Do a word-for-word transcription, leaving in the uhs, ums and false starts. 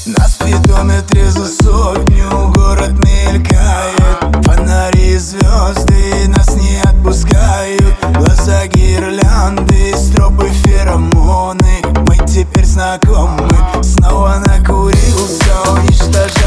На спидометре за сотню город мелькает, фонари и звезды нас не отпускают. Глаза гирлянды, стропы, феромоны. Мы теперь знакомы. Снова накурился, уничтожая